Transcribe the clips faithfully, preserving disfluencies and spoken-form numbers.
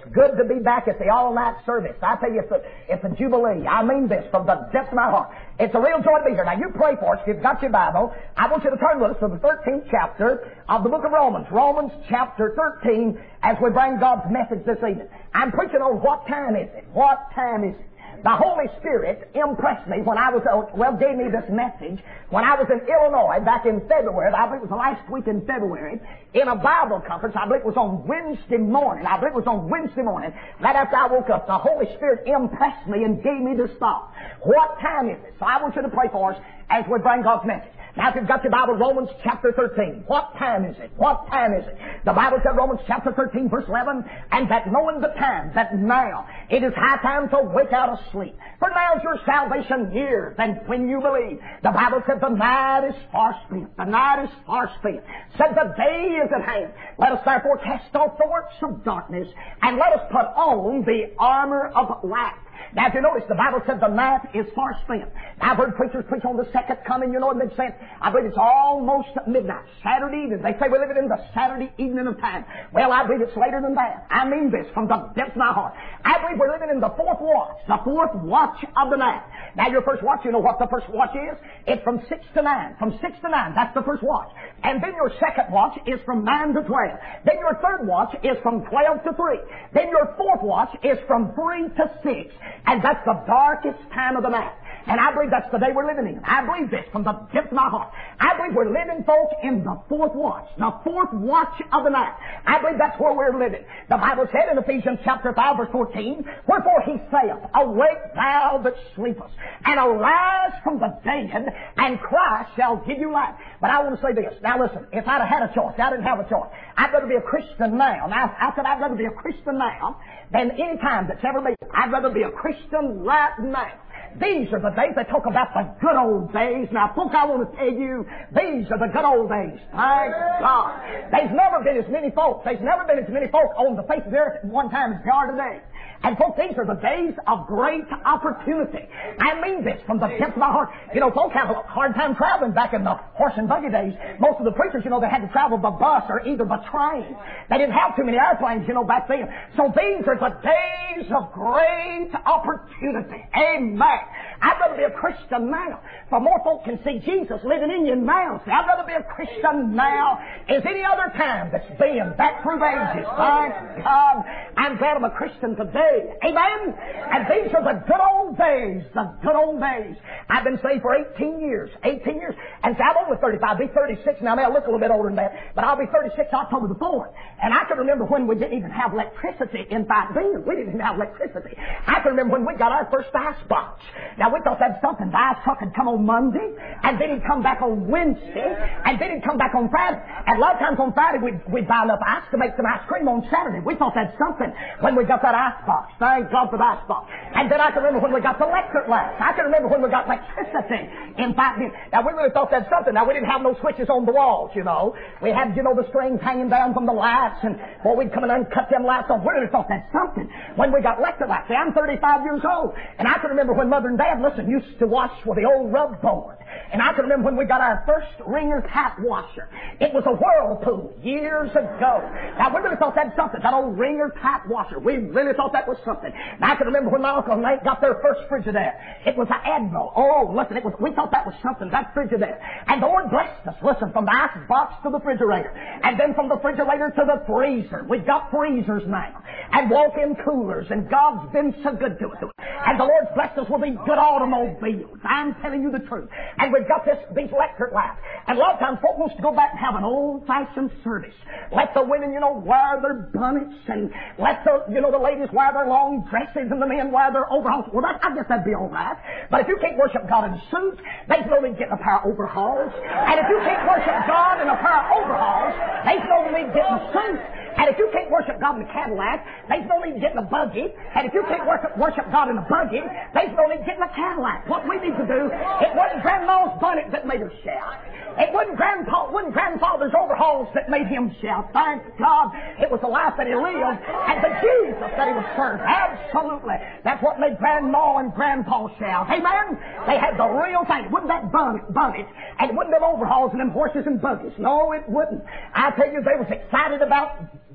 good to be back at the all-night service. I tell you, it's a, it's a jubilee. I mean this from the depths of my heart. It's a real joy to be here. Now, you pray for us. If you've got your Bible, I want you to turn with us to the thirteenth chapter of the book of Romans. Romans chapter thirteen, as we bring God's message this evening. I'm preaching on what time is it? What time is it? The Holy Spirit impressed me when I was, well, gave me this message when I was in Illinois back in February. I believe it was the last week in February, in a Bible conference. I believe it was on Wednesday morning. I believe it was on Wednesday morning. Right after I woke up, the Holy Spirit impressed me and gave me this thought. What time is it? So I want you to pray for us as we bring God's message. Now, if you've got your Bible, Romans chapter thirteen. What time is it? What time is it? The Bible said, Romans chapter thirteen, verse eleven, and that knowing the time, that now it is high time to wake out of sleep. For now is your salvation nearer than when you believe. The Bible said the night is far spent. The night is far spent. Said the day is at hand. Let us therefore cast off the works of darkness, and let us put on the armor of light. Now, if you notice, the Bible said the night is far spent. Now, I've heard preachers preach on the second coming, you know, and they've said, I believe it's almost midnight, Saturday evening. They say we're living in the Saturday evening of time. Well, I believe it's later than that. I mean this from the depths of my heart. I believe we're living in the fourth watch, the fourth watch of the night. Now, your first watch, you know what the first watch is? It's from six to nine. From six to nine, that's the first watch. And then your second watch is from nine to twelve. Then your third watch is from twelve to three. Then your fourth watch is from three to six. And that's the darkest time of the night. And I believe that's the day we're living in. I believe this from the depths of my heart. I believe we're living, folks, in the fourth watch. The fourth watch of the night. I believe that's where we're living. The Bible said in Ephesians chapter five, verse fourteen, wherefore he saith, awake thou that sleepest, and arise from the dead, and Christ shall give you life. But I want to say this. Now listen, if I'd have had a choice, I didn't have a choice. I'd rather be a Christian now. Now, I said I'd rather be a Christian now than any time that's ever been. I'd rather be a Christian right now. These are the days they talk about the good old days. Now, folks, I want to tell you, these are the good old days. Thank God. There's never been as many folks. There's never been as many folks on the face of the earth at one time as there are today. And folks, these are the days of great opportunity. I mean this from the depths of my heart. You know, folks have a hard time traveling back in the horse and buggy days. Most of the preachers, you know, they had to travel by bus or either by train. They didn't have too many airplanes, you know, back then. So these are the days of great opportunity. Amen. I'd rather be a Christian now. For more folk can see Jesus living in you now. See, I'd rather be a Christian now as any other time that's been back through the ages. Thank God. I'm glad I'm a Christian today. Amen. And these are the good old days. The good old days. I've been saved for eighteen years. eighteen years. And see, I'm only thirty-five. I'll be thirty-six now. I may look a little bit older than that. But I'll be thirty-six October the fourth. And I can remember when we didn't even have electricity in back then. We didn't even have electricity. I can remember when we got our first ice box. Now, we thought that's something. The ice truck would come on Monday, and then he'd come back on Wednesday, and then he'd come back on Friday. And a lot of times on Friday, we'd, we'd buy enough ice to make some ice cream on Saturday. We thought that's something when we got that ice box. Thank God for the ice box. And then I can remember when we got the electric lights. I can remember when we got electricity in fact. Now, we really thought that's something. Now, we didn't have no switches on the walls, you know. We had, you know, the strings hanging down from the lights, and, boy, we'd come in and cut them lights off. We really thought that's something when we got electric lights. See, I'm thirty-five years old, and I can remember when Mother and Dad, listen, used to wash with the old rub board. And I can remember when we got our first Ringer tap washer. It was a Whirlpool years ago. Now, we really thought that was something, that old Ringer tap washer. We really thought that was something. Now, I can remember when my Uncle and Nate got their first Frigidaire. It was an Admiral. Oh, listen, it was, we thought that was something, that Frigidaire. And the Lord blessed us, listen, from the ice box to the refrigerator. And then from the refrigerator to the freezer. We've got freezers now. And walk-in coolers. And God's been so good to us. And the Lord's blessed us with these good automobiles. I'm telling you the truth. And we've got this, these electric lights. And a lot of times folk wants to go back and have an old-fashioned service. Let the women, you know, wear their bonnets, and let the, you know, the ladies wear their long dresses, and the men wear their overalls. Well, that, I guess that'd be all right. But if you can't worship God in a suit, there's no need getting a pair of overalls. And if you can't worship God in a pair of overalls, there's no need getting suits. And if you can't worship God in a Cadillac, there's no need getting a buggy. And if you can't worship, worship God in a buggy, there's no need getting a Cadillac. What we need to do, it wasn't Grandma's bonnet that made her shout. It wasn't Grandpa, wasn't Grandfather's overalls that made him shout. Thank God, it was the life that he lived and the Jesus that he was served. Absolutely. That's what made Grandma and Grandpa shout. Amen? They had the real thing. It wasn't that bonnet, bonnet, and it wasn't them overalls and them horses and buggies. No, it wouldn't. I tell you, they was excited about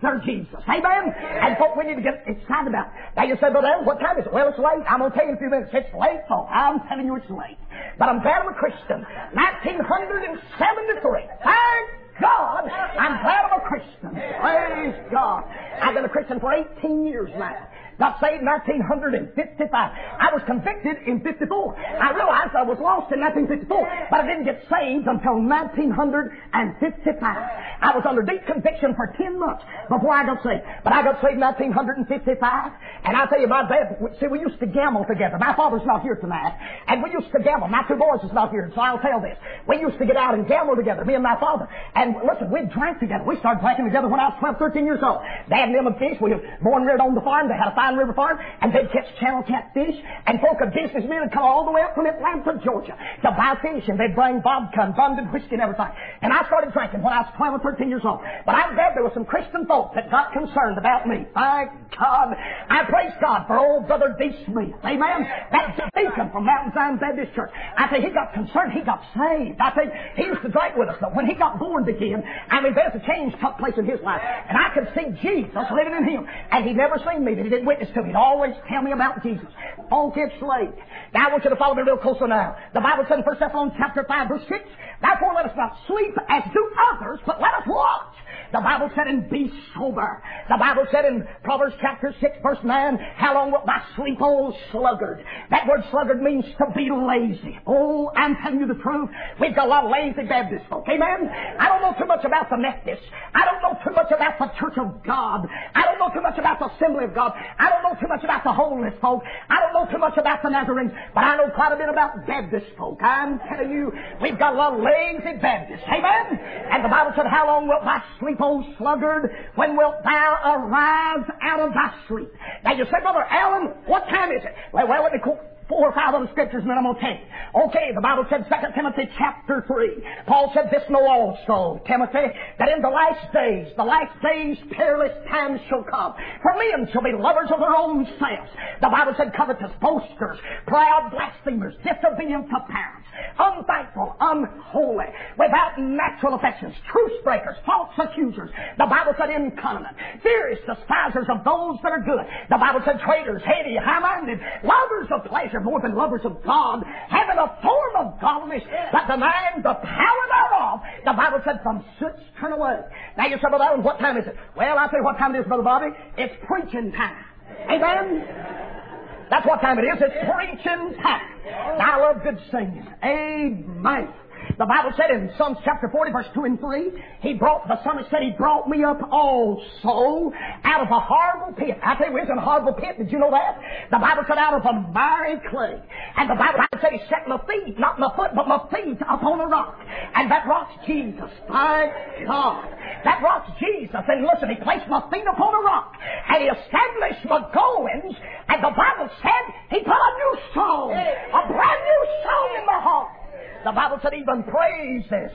their Jesus. Amen? And folks, we need to get excited about it. Now you say, Brother Allen, what time is it? Well, it's late. I'm going to tell you in a few minutes. It's late, folks. I'm telling you it's late. But I'm glad I'm a Christian. nineteen seventy-three. Thank God, I'm glad I'm a Christian. Praise God. I've been a Christian for eighteen years now. Got saved in nineteen fifty-five. I was convicted in fifty-four. I realized I was lost in nineteen fifty-four, but I didn't get saved until nineteen fifty-five. I was under deep conviction for ten months before I got saved. But I got saved in nineteen fifty-five, and I tell you, my dad, see, we used to gamble together. My father's not here tonight, and we used to gamble. My two boys is not here, so I'll tell this. We used to get out and gamble together, me and my father. And listen, we drank together. We started drinking together when I was twelve, thirteen years old. Dad and them would fish. We were born and reared on the farm. They had a fine river farm, and they'd catch channel catfish, and folk of businessmen would come all the way up from Atlanta, Georgia, to buy fish, and they'd bring vodka and bundled whiskey and everything. And I started drinking when I was twelve or thirteen years old. But I'm glad there were some Christian folk that got concerned about me. Thank God. I praise God for old Brother D. Smith. Amen? That's a deacon from Mountain Zion Baptist Church. I tell you, he got concerned. He got saved. I tell you, he used to drink with us, but when he got born again, I mean, there's a change took place in his life. And I could see Jesus living in him. And he'd never seen me, but he didn't witness to me. He'd always tell me about Jesus. Folk, it's late. Now, I want you to follow me real closer now. The Bible said in First Thessalonians chapter five, verse six, therefore let us not sleep as do others, but let us watch. The Bible said, and be sober. The Bible said in Proverbs chapter six, verse nine, how long wilt thou sleep, old sluggard? That word sluggard means to be lazy. Oh, I'm telling you the truth. We've got a lot of lazy Baptist folk. Amen? I don't know too much about the Methodists. I don't know too much about the Church of God. I don't know too much about the Assembly of God. I don't know too much about the Holiness folk. I don't know too much about the Nazarenes, but I know quite a bit about Baptist folk. I'm telling you, we've got a lot of lazy Baptists. Amen? And the Bible said, how long wilt thou sleep, old sluggard? When wilt thou arise out of thy sleep? Now you say, Brother Allen, what time is it? Well, well let me quote four or five other scriptures, and then I'm going to tell you. Okay, the Bible said, Second Timothy chapter three. Paul said, this know also, Timothy, that in the last days, the last days, perilous times shall come. For men shall be lovers of their own selves. The Bible said, covetous, boasters, proud, blasphemers, disobedient to parents, unthankful, unholy, without natural affections, truce breakers, false accusers. The Bible said, incontinent, furious, despisers of those that are good. The Bible said, traitors, heady, high-minded, lovers of pleasure more than lovers of God, having a form of godliness, but denying the power thereof. The Bible said, from such turn away. Now you say, Brother Allen, what time is it? Well, I'll tell you what time it is, Brother Bobby. It's preaching time. Amen? That's what time it is. It's preaching time. Now, I love good singing. Amen. The Bible said in Psalms chapter forty, verse two and three, He brought, the psalmist said, He brought me up also out of a horrible pit. I tell you, it's in a horrible pit. Did you know that? The Bible said, out of a miry clay. And the Bible said, He set my feet, not my foot, but my feet upon a rock. And that rock's Jesus. Thank God. That rock's Jesus. And listen, He placed my feet upon a rock. And He established my goings. And the Bible said, He put a new song, a brand new song in my heart. The Bible said, even praises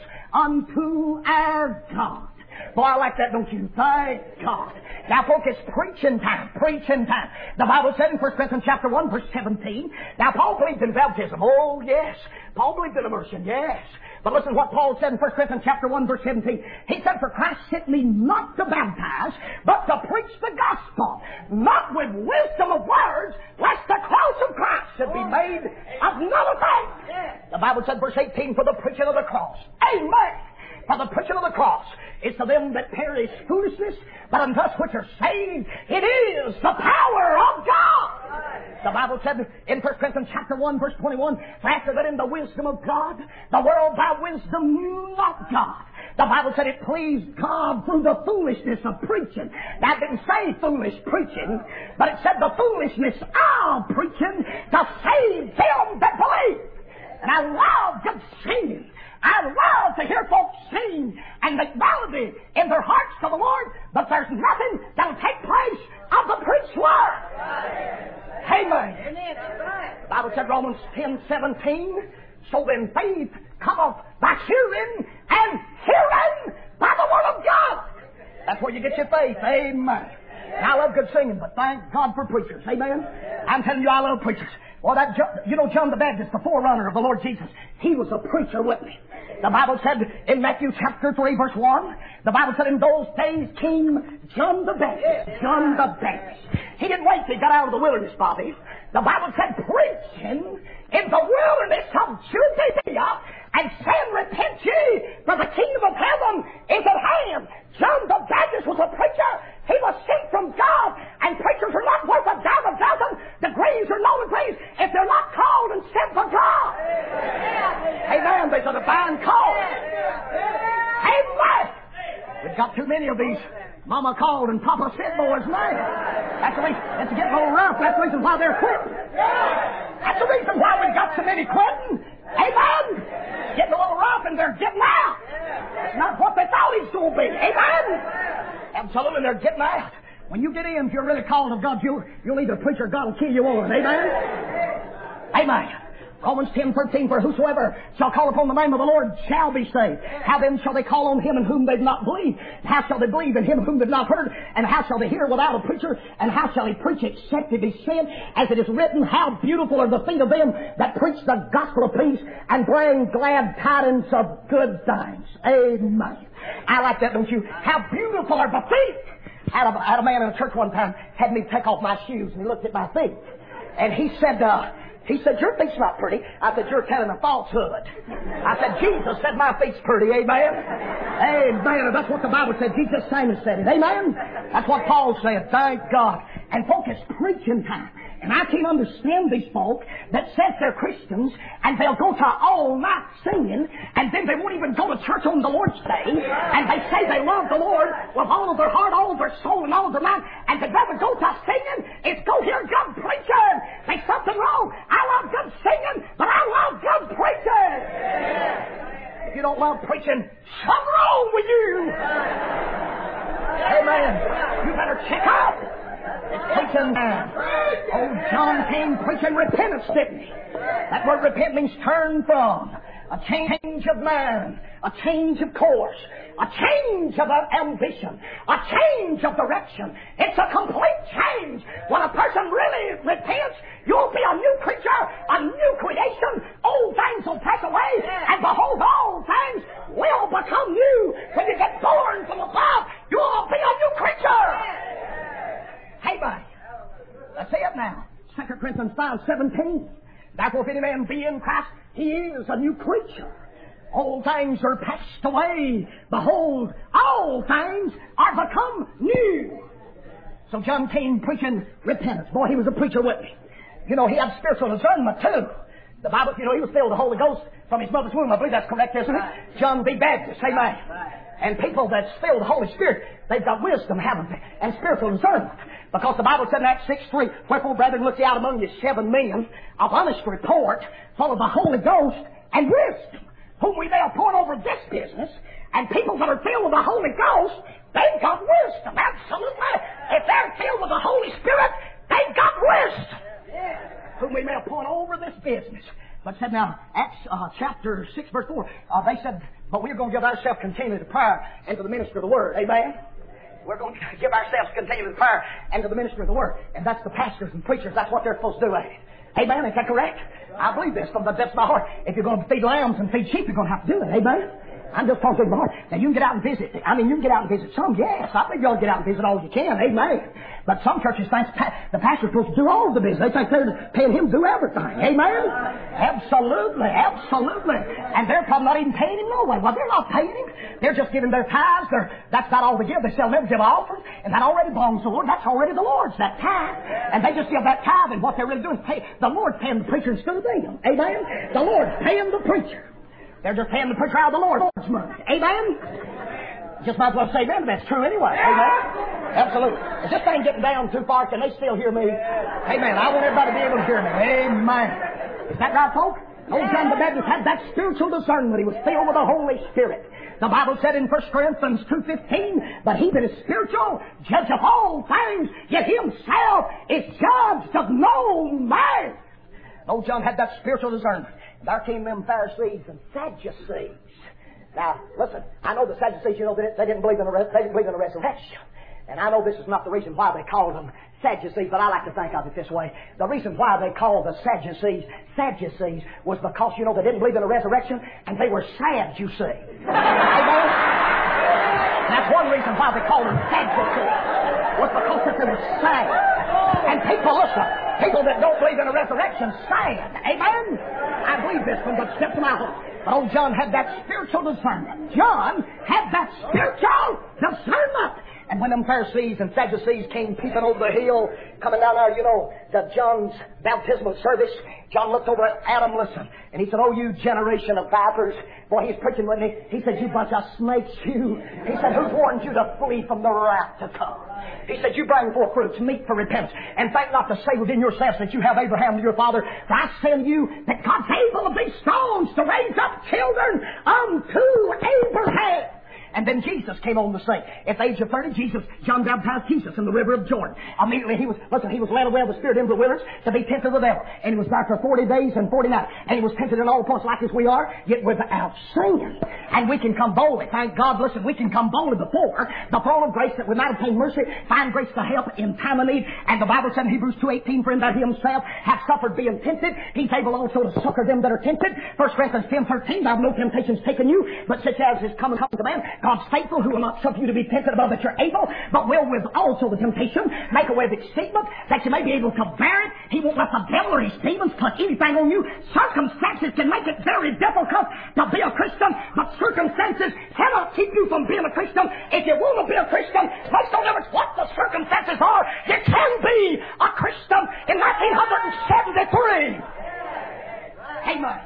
unto our God. Boy, I like that, don't you? Thank God. Now, folks, it's preaching time. Preaching time. The Bible said in First Corinthians chapter one, verse seventeen. Now, Paul believed in baptism. Oh, yes. Paul believed in immersion. Yes. But listen to what Paul said in First Corinthians chapter one, verse seventeen. He said, for Christ sent me not to baptize, but to preach the gospel, not with wisdom of words, lest the cross of Christ should be made of none effect. The Bible said, verse eighteen, for the preaching of the cross. Amen. For the preaching of the cross is to them that perish foolishness, but unto us which are saved, it is the power of God. The Bible said in First Corinthians chapter one, verse twenty-one, for after that in the wisdom of God, the world by wisdom knew not God. The Bible said it pleased God through the foolishness of preaching. Now, it didn't say foolish preaching, but it said the foolishness of preaching to save them that believe. And I love good singing. I love to hear folks sing and make melody in their hearts to the Lord, but there's nothing that'll take place of the preached word. Amen. The Bible said, Romans ten seventeen, so then faith cometh by hearing, and hearing by the word of God. That's where you get your faith. Amen. And I love good singing, but thank God for preachers. Amen. I'm telling you, I love preachers. Well, that, you know, John the Baptist, the forerunner of the Lord Jesus, he was a preacher with me. The Bible said in Matthew chapter three, verse one, the Bible said in those days came John the Baptist. John the Baptist. He didn't wait till he got out of the wilderness, Bobby. The Bible said preaching in the wilderness of Judea and saying, repent ye, for the kingdom of heaven is at hand. John the Baptist was a preacher. He was sent from God, and preachers are not worth a dime a dozen. Degrees are no degrees if they're not called and sent from God. Amen. There's a divine call. Amen. We've got too many of these Mama called and Papa sent boys now. That's the reason. It's getting a little rough. That's the reason why they're quitting. That's the reason why we've got so many quitting. Amen. Getting a little rough and they're getting out. It's not what they thought it's going to be. Amen. Absolutely, they're getting out. When you get in, if you're really called of God, you'll, you'll either preach or God will kill you on. Amen. Amen. Romans ten thirteen, for whosoever shall call upon the name of the Lord shall be saved. How then shall they call on him in whom they've not believed? How shall they believe in him whom they've not heard? And how shall they hear without a preacher? And how shall he preach except he be sent? As it is written, how beautiful are the feet of them that preach the gospel of peace and bring glad tidings of good things. Amen. I like that, don't you? How beautiful are the feet. I had a, I had a man in a church one time had me take off my shoes, and he looked at my feet. And he said, uh, he said, your feet's not pretty. I said, you're telling a falsehood. I said, Jesus said my feet's pretty. Amen. Amen. That's what the Bible said. Jesus Simon said it. Amen. That's what Paul said. Thank God. And folk, it's preaching time. And I can't understand these folk that says they're Christians and they'll go to all night singing and then they won't even go to church on the Lord's Day and they say they love the Lord with all of their heart, all of their soul, and all of their mind, and they'd rather go to singing is go hear good preaching. There's something wrong. I love good singing, but I love good preaching. If you don't love preaching, something wrong with you. Amen. You better check out. It's preaching man. Oh, John came preaching repentance, didn't he? That word repent means turn from. A change of mind. A change of course. A change of ambition. A change of direction. It's a complete change. When a person really repents, you'll be a new creature, a new creation. Old things will pass away, and behold, all things will become new. When you get born from above, you'll be a new creature. Hey, buddy. Let's say it now. Second Corinthians five seventeen. Therefore, if any man be in Christ, he is a new creature. All things are passed away. Behold, all things are become new. So John came preaching repentance. Boy, he was a preacher with me. You know, he had spiritual discernment, too. The Bible, you know, he was filled with the Holy Ghost from his mother's womb. I believe that's correct, isn't it? John the Baptist. Amen. And people that's filled with the Holy Spirit, they've got wisdom, haven't they? And spiritual discernment. Because the Bible said in Acts six three, wherefore, brethren, look ye out among you seven men of honest report, full of the Holy Ghost and wisdom, whom we may appoint over this business. And people that are filled with the Holy Ghost, they've got wisdom. Absolutely. If they're filled with the Holy Spirit, they've got wisdom. Whom we may appoint over this business. But said now, Acts uh, chapter six, verse four, uh, they said, but we're going to give ourselves continually to prayer and to the ministry of the Word. Amen? We're going to give ourselves continually to prayer and to the ministry of the Word. And that's the pastors and preachers. That's what they're supposed to do, ain't it? Amen? Is that correct? I believe this from the depths of my heart. If you're going to feed lambs and feed sheep, you're going to have to do it. Amen? I'm just talking to my heart. Now, you can get out and visit. I mean, you can get out and visit some, yes. I think you ought to get out and visit all you can. Amen. But some churches think the pastor's supposed to do all the business. They think they're paying him to do everything. Amen? Absolutely. Absolutely. And they're probably not even paying him no way. Well, they're not paying him. They're just giving their tithes. They're, that's not all they give. They shall never give offering. And that already belongs to the Lord. That's already the Lord's, that tithe. And they just give that tithe, and what they're really doing is pay. The Lord's paying the preacher instead of them. Amen? The Lord's paying the preacher. They're just paying the preacher out of the Lord's money. Amen? Just might as well say amen, but that's true anyway. Amen? Absolutely. Is this thing getting down too far? Can they still hear me? Amen. I want everybody to be able to hear me. Amen. Is that right, folks? Old John the Baptist had that spiritual discernment. He was filled with the Holy Spirit. The Bible said in First Corinthians two fifteen, but he that is spiritual, judge of all things, yet himself is judged of no man. Old John had that spiritual discernment. There came them Pharisees and Sadducees. Now, listen, I know the Sadducees, you know, they, they didn't believe in the they didn't believe in the resurrection. And I know this is not the reason why they called them Sadducees, but I like to think of it this way. The reason why they called the Sadducees Sadducees was because, you know, they didn't believe in a resurrection, and they were sad, you see. Amen? That's one reason why they called them Sadducees, was because they were sad. And people, listen, people that don't believe in a resurrection, sad. Amen? I believe this from the depth of my heart. But old John had that spiritual discernment. John had that spiritual discernment. And when them Pharisees and Sadducees came peeping over the hill, coming down there, you know, to John's baptismal service, John looked over at Adam, listen, and he said, "Oh, you generation of vipers." Boy, he's preaching with me. He said, "You bunch of snakes, you." He said, "Who's warned you to flee from the wrath to come?" He said, "You bring forth fruits, meet for repentance, and think not to say within yourselves that you have Abraham your father. For I say unto you that God's able of these stones to raise up children unto Abraham." And then Jesus came on the scene. At the age of thirty, Jesus, John baptized Jesus in the river of Jordan. Immediately he was, listen, he was led away of the Spirit into the wilderness to be tempted of the devil. And he was back for forty days and forty nights. And he was tempted in all points like as we are, yet without sin. And we can come boldly. Thank God, listen, we can come boldly before the throne of grace that we might obtain mercy, find grace to help in time of need. And the Bible said in Hebrews two eighteen, "For in that he himself hath suffered being tempted, he's able also to succor them that are tempted." First Corinthians ten thirteen, "Thou have no temptations taken you, but such as is come and come to man. God's faithful, who will not suffer you to be tempted above that you're able, but will with also the temptation make a way of escapement, that you may be able to bear it." He won't let the devil or his demons put anything on you. Circumstances can make it very difficult to be a Christian, but circumstances cannot keep you from being a Christian. If you want to be a Christian, based on what the circumstances are, you can be a Christian in nineteen seventy-three. Amen.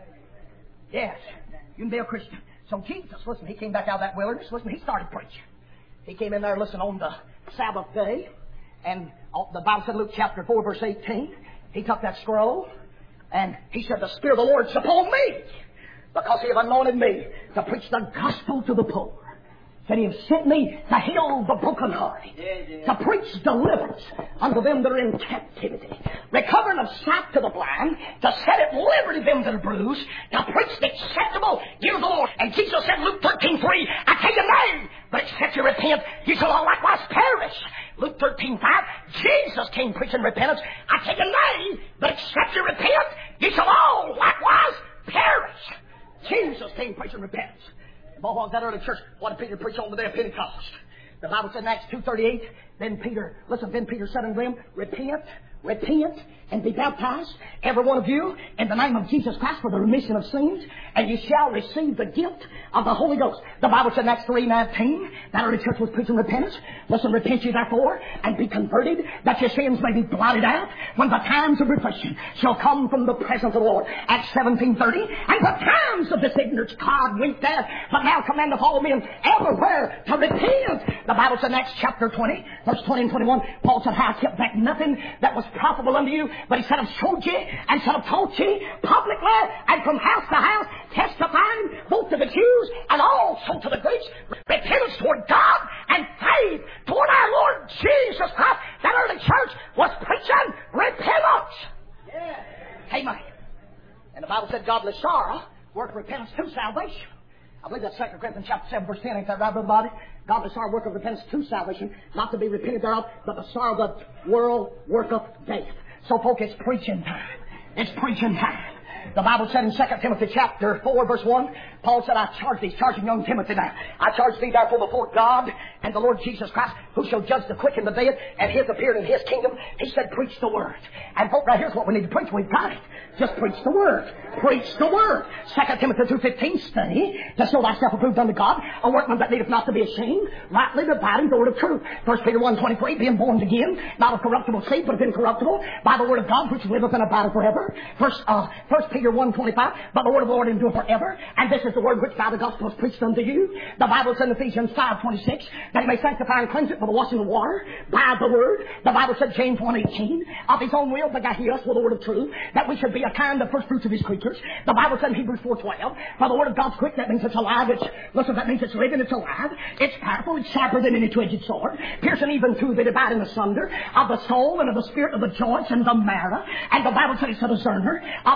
Yes, you can be a Christian. So Jesus, listen, he came back out of that wilderness. Listen, he started preaching. He came in there, listen, on the Sabbath day. And the Bible said, Luke chapter four, verse eighteen, he took that scroll and he said, "The Spirit of the Lord is upon me, because he hath anointed me to preach the gospel to the poor. That he has sent me to heal the brokenhearted, to preach deliverance unto them that are in captivity, recovering of sight to the blind, to set at liberty them that are bruised, to preach the acceptable year of the Lord." And Jesus said, Luke thirteen three, "I tell you nay, but except you repent, you shall all likewise perish." Luke thirteen five, Jesus came preaching repentance. "I tell you nay, but except you repent, you shall all likewise perish." Jesus came preaching repentance. Boy, what was that early church? What did Peter preach on the day of Pentecost? The Bible said in Acts two thirty-eight, then Peter, listen, then Peter said unto them, "Repent, repent, and be baptized, every one of you, in the name of Jesus Christ for the remission of sins, and you shall receive the gift of the Holy Ghost." The Bible said in Acts three nineteen, that early church was preaching repentance. Listen, "Repent ye therefore, and be converted, that your sins may be blotted out, when the times of refreshing shall come from the presence of the Lord." Acts seventeen thirty, "And the times of this ignorance God winked at, but now commandeth all men everywhere to repent." The Bible said in Acts chapter twenty, verse twenty and twenty-one, Paul said, "I kept back nothing that was profitable unto you, but he said, I've showed ye, and said, I've taught ye publicly, and from house to house, testifying both to the Jews and also to the Greeks, repentance toward God and faith toward our Lord Jesus Christ." That early church was preaching repentance. Yeah. Amen. And the Bible said, "Godly sorrow worketh repentance to salvation." I believe that's Second Corinthians chapter seven, verse ten. Ain't that right, Brother Bobby? "Godly sorrow worketh repentance to salvation, not to be repented thereof, but the sorrow of the world worketh death." So, folk, it's preaching time. It's preaching time. The Bible said in Second Timothy chapter four, verse one, Paul said, "I charge thee," charging young Timothy now, "I charge thee therefore before God and the Lord Jesus Christ, who shall judge the quick and the dead, and his appeared in his kingdom." He said, preach the word. And folk, right here's what we need to preach. We've got it. Just preach the word. Preach the word. Second Timothy two fifteen, "Study to show thyself approved unto God, a workman that needeth not to be ashamed, rightly dividing the word of truth." First Peter one twenty-three, "Being born again, not of corruptible seed, but of incorruptible, by the word of God, which liveth and abideth forever." First, uh, First Peter one twenty-five, "But the word of the Lord endureth forever, and this is the word which by the gospel is preached unto you." The Bible said in Ephesians five twenty-six, "That he may sanctify and cleanse it for the washing of water by the word." The Bible said, James one eighteen, "Of his own will begat he us with the word of truth, that we should be a kind of first fruits of his creatures." The Bible said in Hebrews four twelve, "For the word of God's quick," that means it's alive. It's, listen, that means it's living, it's alive. "It's powerful, it's sharper than any two-edged sword, piercing even to the dividing asunder of the soul and of the spirit, of the joints and the marrow." And the Bible said it's a discerner of the thoughts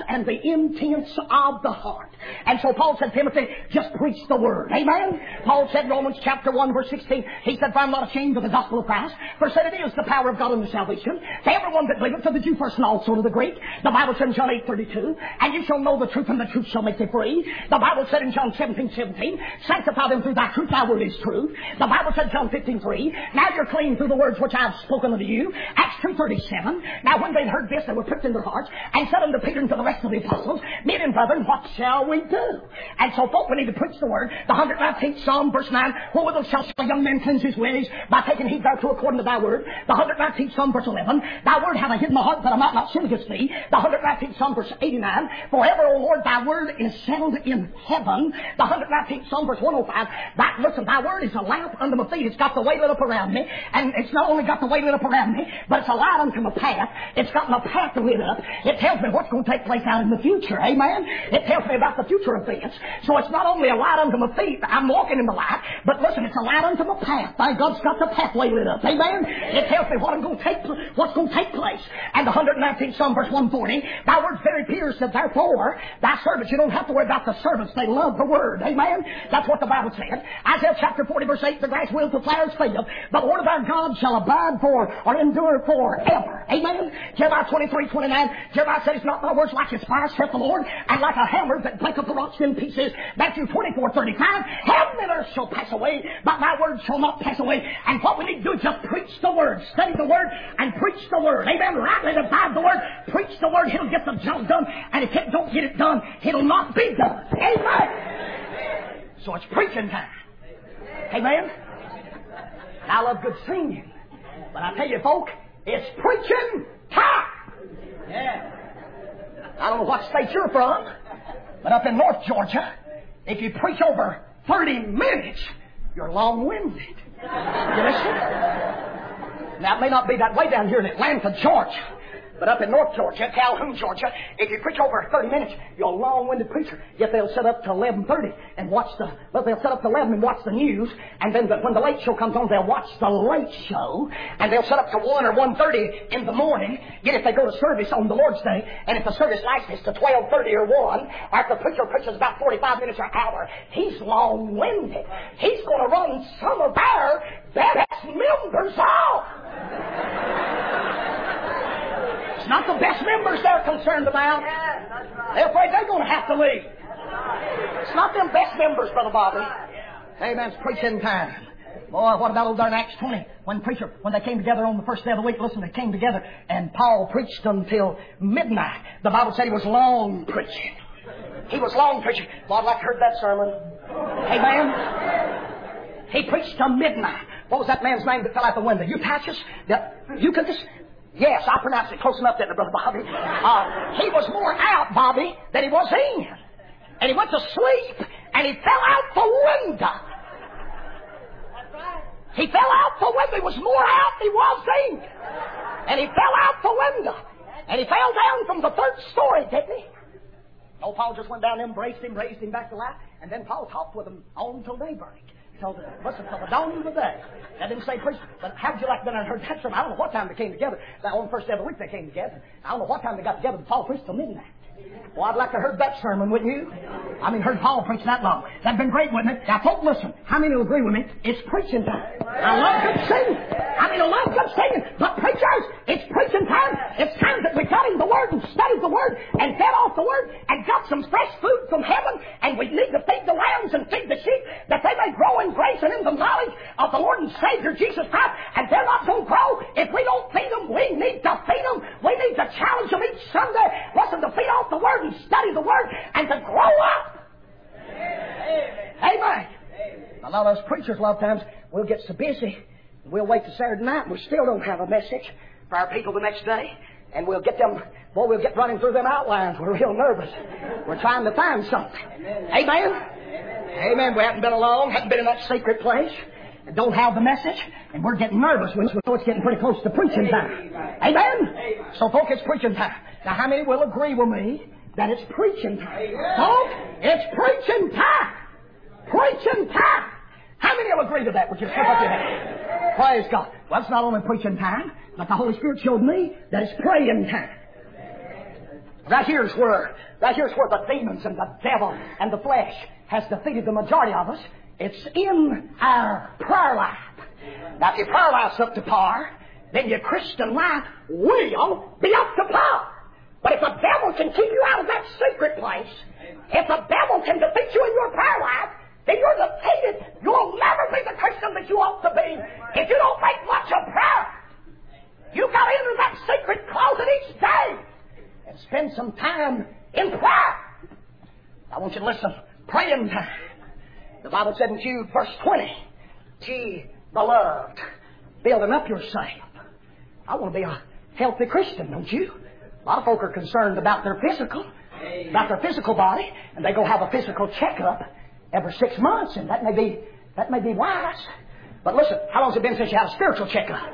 and the intents of the heart. And so Paul said, Timothy, just preach the word. Amen? Paul said in Romans chapter one verse sixteen, he said, for I'm not ashamed of the gospel of Christ, for said it is the power of God unto salvation to everyone that believeth, to the Jew first and also to the Greek. The Bible said in John eight thirty-two, and you shall know the truth, and the truth shall make you free. The Bible said in John seventeen seventeen, sanctify them through thy truth, thy word is truth. The Bible said in John fifteen three, now you're clean through the words which I have spoken unto you. Acts two thirty-seven, now when they heard this, they were pricked in their hearts, and said unto Peter and to the rest of the apostles, men and brethren, what shall we do? And so folk, we need to preach the word. The one hundred nineteenth Psalm, verse nine, wherewithal shall a young man cleanse his ways, by taking heed thereto according to thy word. The one hundred nineteenth Psalm, verse eleven, thy word have I hid in my heart that I might not sin against thee. The one hundred nineteenth Psalm, verse eighty-nine, forever, O Lord, thy word is settled in heaven. The one hundred nineteenth Psalm, verse one oh five, that, listen, thy word is a lamp unto my feet. It's got the way lit up around me, and it's not only got the way lit up around me, but it's a light unto my path. It's got my path lit up. It tells me what's going to take place out in the future. Amen? It tells me about the future events. So it's not only a light unto my feet, I'm walking in the light, but listen, it's a light unto my path. Thank God's got the pathway lit up. Amen? It tells me what I'm going to take, what's going to take place. And the one hundred nineteenth Psalm, verse one forty, thy word's very pure, said, therefore, thy servants, you don't have to worry about the servants. They love the word. Amen? That's what the Bible said. Isaiah chapter forty, verse eight, the grass will, the flowers fade, but the word of our God shall abide for, or endure forever. Amen? Jeremiah twenty-three twenty-nine, Jeremiah says, not my words like as fire, saith the Lord, and like a hammer that breaketh the rocks in pieces. Matthew twenty-four thirty-five, heaven and earth shall pass away, but my word shall not pass away. And what we need to do is just preach the word, study the word, and preach the word. Amen? Rightly divide the word, preach the word, he'll get the job done, and if it don't get it done, it'll not be done. Amen? So it's preaching time. Amen? And I love good singing, but I tell you, folk, it's preaching time. Yeah. I don't know what state you're from, but up in North Georgia, if you preach over thirty minutes, you're long-winded. You listen? Now, it may not be that way down here in Atlanta, Georgia, but up in North Georgia, Calhoun, Georgia, if you preach over thirty minutes, you're a long-winded preacher. Yet they'll set up to eleven thirty and watch the, well, they'll set up to eleven and watch the news, and then the, when the late show comes on, they'll watch the late show, and they'll set up to one or one thirty in the morning. Yet if they go to service on the Lord's Day, and if the service lasts to twelve thirty or one, or if the preacher preaches about forty-five minutes or an hour, he's long-winded. He's going to run some of our best members off. It's not the best members they're concerned about. They're afraid they're going to have to leave. It's not them best members, Brother Bobby. Amen. It's preaching time. Boy, what about over there in Acts twenty? When preacher, when they came together on the first day of the week, listen, they came together and Paul preached until midnight. The Bible said he was long preaching. He was long preaching. Boy, I'd like to heard that sermon. Amen. He preached till midnight. What was that man's name that fell out the window? Eutychus? Eutychus? Yes, I pronounced it close enough, didn't I, Brother Bobby? Uh, he was more out, Bobby, than he was in. And he went to sleep, and he fell out the window. That's right. He fell out the window. He was more out than he was in. And he fell out the window. And he fell down from the third story, didn't he? No, Paul just went down, embraced him, raised him back to life, and then Paul talked with him on till daybreak. Till the, listen, till the dawn of the day. That didn't say preach, but how'd you like that? I heard that sermon. I don't know what time they came together. That on the first day of the week they came together. I don't know what time they got together, but Paul preached till midnight. Well, I'd like to heard that sermon, wouldn't you? I mean, heard Paul preach that long. That'd been great, wouldn't it? Now, folks, listen. How many will agree with me? It's preaching time. I love good singing. I mean, I love good singing. But preachers, it's preaching time. It's time that we got in the Word and studied the Word and fed off the Word and got some fresh food from heaven. And we need to feed the lambs and feed the sheep that they may grow in grace and in the knowledge of the Lord and Savior Jesus Christ. And they're not going to grow if we don't feed them. We need to feed them. We need to challenge them each Sunday. Listen, to feed off the Word and study the Word and to grow up. Amen. Amen. A lot of us preachers, a lot of times, we'll get so busy, we'll wait till Saturday night, and we still don't have a message for our people the next day. And we'll get them, boy, we'll get running through them outlines. We're real nervous. We're trying to find something. Amen. Amen. Amen. We haven't been along, haven't been in that secret place, and don't have the message, and we're getting nervous when we know it's getting pretty close to preaching time. Amen. So, folks, it's preaching time. Now, how many will agree with me that it's preaching time? Folks, it's preaching time. Preaching time. How many will agree to that? Would you slip up your hand? Praise God. Well, it's not only preaching time, but the Holy Spirit showed me that it's praying time. Right here's where, right here's where the demons and the devil and the flesh has defeated the majority of us. It's in our prayer life. Now, if your prayer life's up to par, then your Christian life will be up to par. But if the devil can keep you out of that secret place, if the devil can defeat you in your prayer life, then you're defeated. You'll never be the Christian that you ought to be if you don't make much of prayer. You've got to enter that secret closet each day and spend some time in prayer. I want you to listen. Praying time. The Bible said in Jude, verse twenty, "Ye beloved, building up yourself." I want to be a healthy Christian, don't you? A lot of folk are concerned about their physical, about their physical body, and they go have a physical checkup every six months, and that may be that may be wise. But listen, how long has it been since you had a spiritual checkup?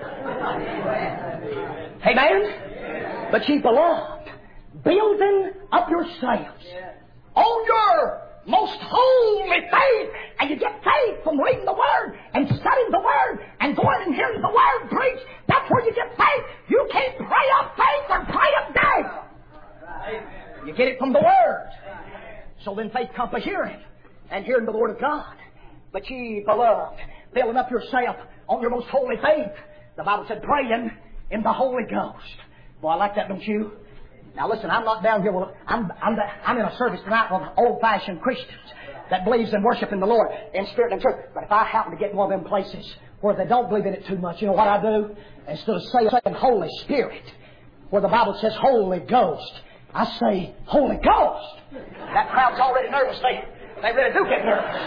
Amen? But ye beloved, building up yourselves on your most holy faith. And you get faith from reading the Word and studying the Word and going and hearing the Word preached. That's where you get faith. You can't pray up faith or pray up faith. You get it from the Word. So then faith comes by hearing, and hearing the Word of God. But ye beloved, building up yourself on your most holy faith. The Bible said praying in the Holy Ghost. Boy, I like that, don't you? Now listen, I'm not down here with, I'm, I'm, the, I'm in a service tonight with old-fashioned Christians that believes in worshiping the Lord in spirit and truth. But if I happen to get in one of them places where they don't believe in it too much, you know what I do? Instead of saying Holy Spirit, where the Bible says Holy Ghost, I say Holy Ghost. That crowd's already nervous. They, they really do get nervous.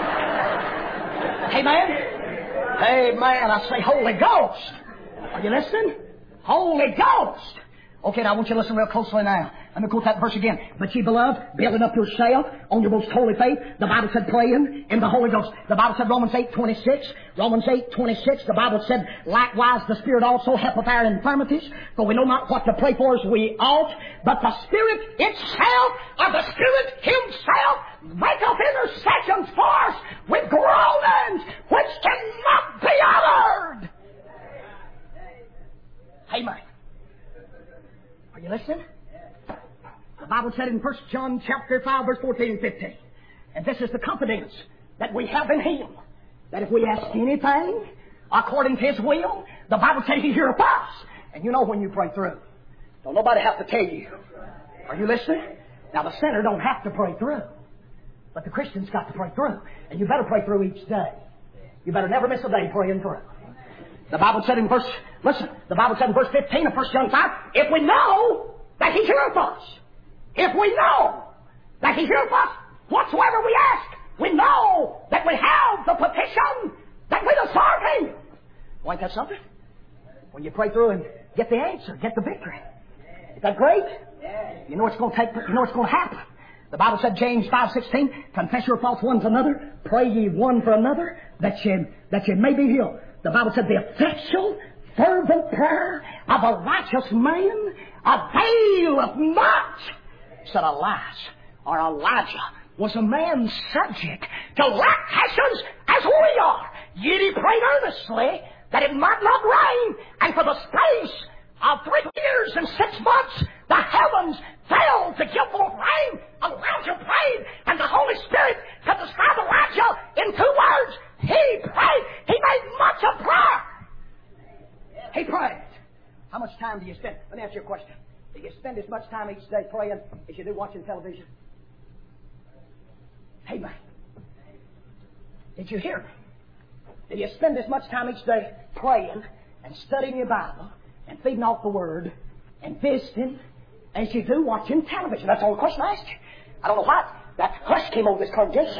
Amen? Amen. I say Holy Ghost. Are you listening? Holy Ghost. Okay, now I want you to listen real closely now. Let me quote that verse again. "But ye beloved, building up yourself on your most holy faith." The Bible said praying in the Holy Ghost. The Bible said Romans eight twenty-six. Romans eight twenty-six. The Bible said, "Likewise the Spirit also helpeth our infirmities, for we know not what to pray for as we ought, but the Spirit itself, or the Spirit Himself, maketh intercessions for us with groanings which cannot be uttered." Amen. Are you listening? The Bible said in First John chapter five, verse fourteen and fifteen, "And this is the confidence that we have in Him, that if we ask anything according to His will," the Bible said He heareth us. And you know when you pray through. Don't nobody have to tell you. Are you listening? Now the sinner don't have to pray through, but the Christian's got to pray through. And you better pray through each day. You better never miss a day praying through. The Bible said in verse, listen, the Bible said in verse fifteen of First John five, "If we know that He heareth us," if we know that He heareth us, whatsoever we ask, we know that we have the petition that we desire Him. Well, ain't that something? When you pray through and get the answer, get the victory. Is that great? You know what's going to take, you know what's going to happen. The Bible said, James five sixteen, "Confess your faults one to another, pray ye one for another, that ye, that ye may be healed." The Bible said, "The effectual, fervent prayer of a righteous man availeth much." Said Elias, or Elijah, was a man subject to like passions as we are. Yet he prayed earnestly that it might not rain, and for the space of three years and six months the heavens failed to give forth rain. Elijah prayed, and the Holy Spirit could describe Elijah in two words. He prayed. He made much of prayer. He prayed. How much time do you spend? Let me ask you a question. Do you spend as much time each day praying as you do watching television? Amen. Did you hear me? Do you spend as much time each day praying and studying your Bible and feeding off the Word and visiting as you do watching television? That's all the question I asked you. I don't know why that hush came over this congregation.